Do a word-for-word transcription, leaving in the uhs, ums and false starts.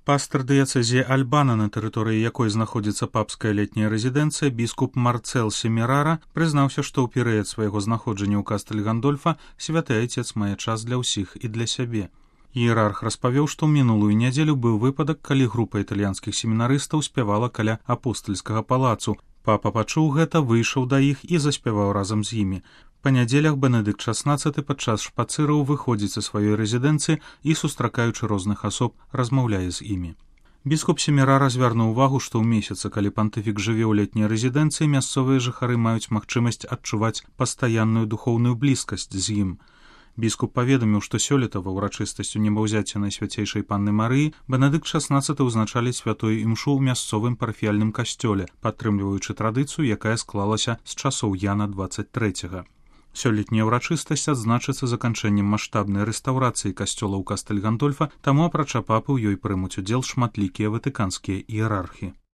Пастор дыяцэзіі Альбана, на тэрыторыі якой знаходзіцца папская летняя рэзідэнцыя, біскуп Марцэл Семерара, прызнаўся, што ў перыяд свайго знаходжання ў Кастэль-Гандольфа святы айцец мае час для ўсіх і для сябе. Іерарх распавёў, што ў мінулую нядзелю быў выпадак, калі група італьянскіх семінарыстаў спявала каля апостальскага палацу. Папа пачуў гэта, выйшаў да іх і заспяваў разам з імі. Па нядзелях Бенедыкт шаснаццаты падчас шпацыраў выходзіць са сваёй рэзідэнцыі і, сустракаючы розных асоб, размаўляе з імі. Біскуп Семерара звярнуў увагу, што ў месяцы, калі пантыфік жыве ў летняй рэзідэнцыі, мясцовыя жыхары маюць магчымасць адчуваць пастаянную духоўную блізкасць з ім. Біскуп паведаміў, што сёлета ва ўрачыстасцю небаўзяцця Найсвяцейшай Панны Марыі Бенедыкт шаснаццаты ўзначалі святую імшу ў мясцовым парафіяльным касцёле, падтрымліваючы традыцыю, якая склалася з часоў Яна дваццаць трэцяга. Сёлетняя ўрачыстасць адзначыцца заканчэннем маштабнай рэстаўрацыі касцёла ў Кастэль-Гандольфа, таму апрача папы ў ёй прымуць удзел шматлікія ватыканскія іерархі.